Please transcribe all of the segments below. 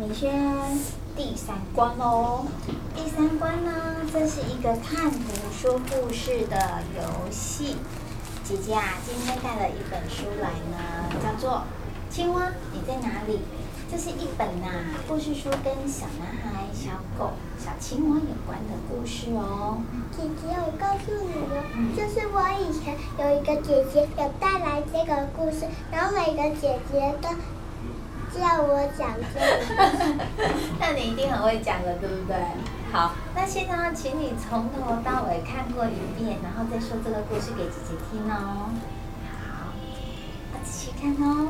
明轩，第3关喽。第3关呢，这是一个看图说故事的游戏。姐姐啊，今天带了一本书来呢，叫做《青蛙你在哪里》。这是一本故事书，跟小男孩、小狗、小青蛙有关的故事哦。 姐姐，我告诉你哦，就是我以前有一个姐姐有带来这个故事，然后每个姐姐都叫我讲这个。 那你一定很会讲了，对不对？好，那现在请你从头到尾看过一遍，然后再说这个故事给姐姐听哦。好，要仔细看哦。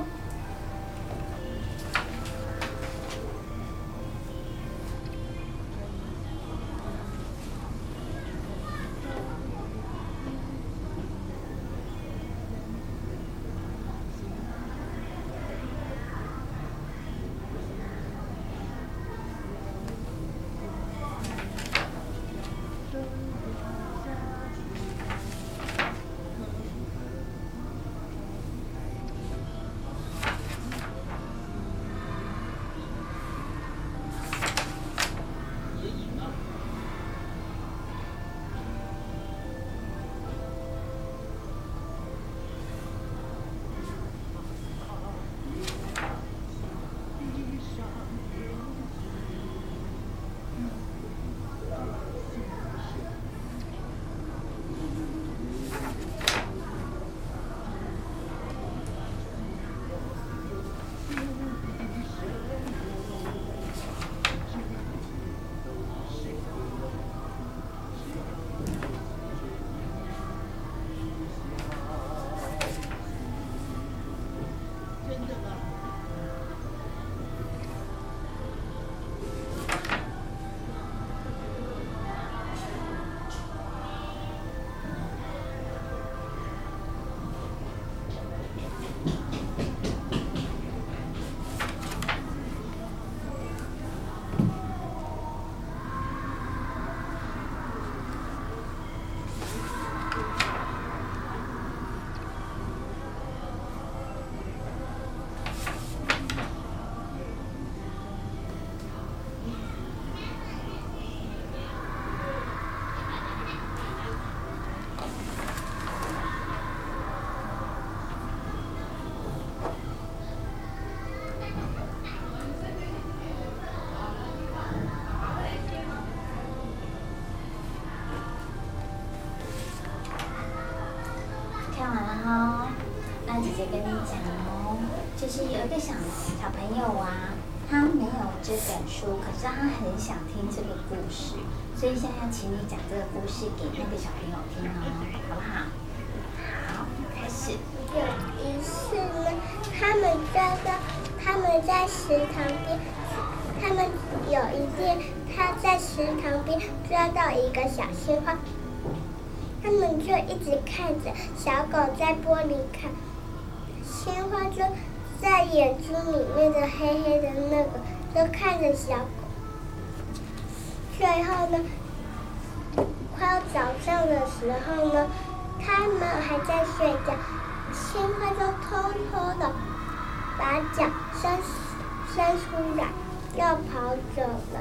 看完了哈，那姐姐跟你讲哦，就是有一个小朋友啊，他没有这本书，可是他很想听这个故事，所以现在要请你讲这个故事给那个小朋友听哦，好不好？好，开始。 有一次呢，他们在池塘边，他们有一天他在池塘边抓到一个小青蛙。他们就一直看着小狗在玻璃看，青蛙就在眼睛里面的黑黑的那个，就看着小狗。最后呢，快要早上的时候呢，他们还在睡觉，青蛙就偷偷的把脚伸出来，要跑走了。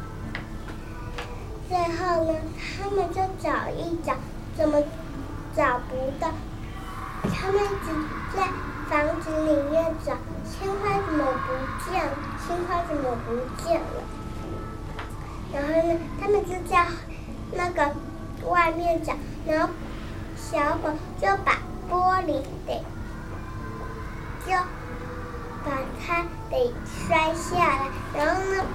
最后呢，他们就找一找。怎么找不到？他们一直在房子里面找，青蛙怎么不见了？青蛙怎么不见了？然后呢，他们就在那个外面找，然后小狗就把玻璃就把它给摔下来，然后呢，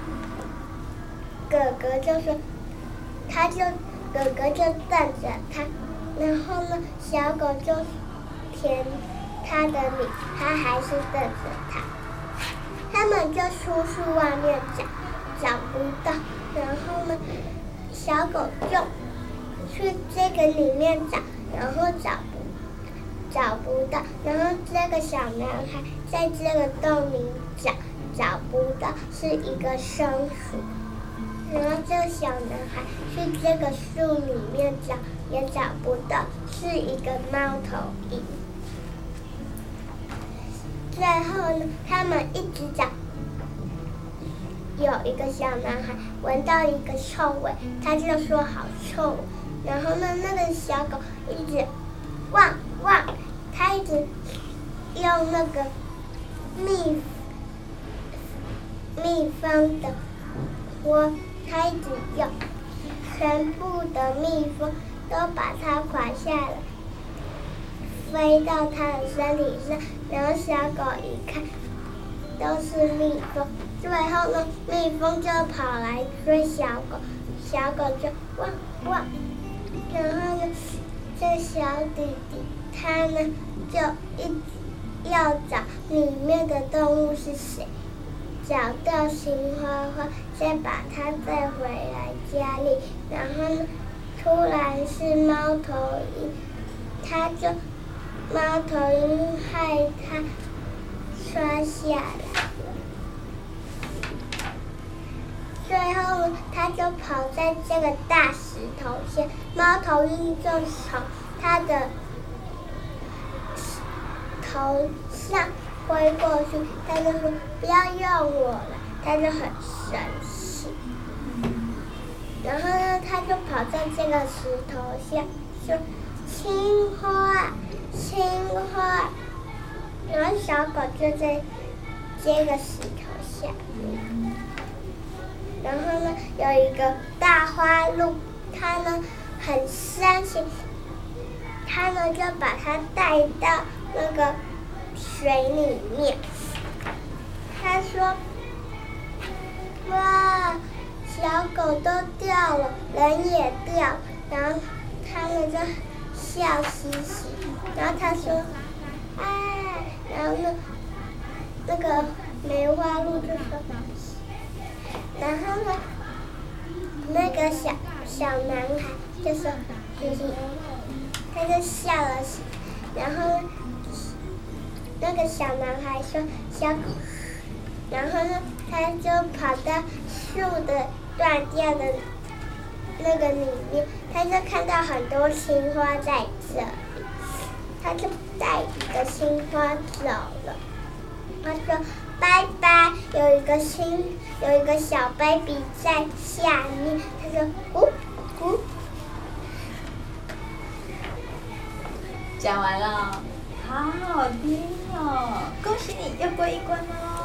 哥哥就说，哥哥就瞪着他，然后呢，小狗就舔他的脸，他还是瞪着他。他们就出去外面找不到，然后呢，小狗就去这个里面找，然后找不到，然后这个小男孩在这个洞里找不到，是一个松鼠。然后这个小男孩去这个树里面找，也找不到，是一个猫头鹰。最后呢，他们一直找， 有一个小男孩闻到一个臭味，他就说好臭。然后呢，那个小狗一直汪汪，它一直用那个蜜蜂的窝，它一直用，全部的蜜蜂都把它垮下来，飞到它的身体上。然后小狗一看，都是蜜蜂。最后呢，蜜蜂就跑来追小狗，小狗就汪汪。然后呢，这小弟弟他呢就一直要找里面的动物是谁，找到杏花花，再把它带回来家里。然后呢，突然是猫头鹰，猫头鹰害它摔下来了。最后呢，他就跑在这个大石头前，猫头鹰就从他的头上挥过去，他就说不要用我了，他就很生气。然后呢，他就跑在这个石头下说青花青花，然后小狗就在这个石头下面。然后呢，有一个大花鹿，它呢很伤心，它呢就把它带到那个水里面。他说：“哇，小狗都掉了，人也掉。”然后他们就笑嘻嘻。然后他说：“哎。”然后呢，那个梅花鹿就说。然后呢，那个小男孩就说：“嘿嘿。”他就笑了。然后呢，那个小男孩说：“小狗。”然后呢，他就跑到树的断掉的那个里面，他就看到很多青花在这里，他就带一个青花走了。他说：“拜拜。”有一个小 baby 在下面，他说：“咕咕。” 讲完了，好好听哦！恭喜你又过一关哦。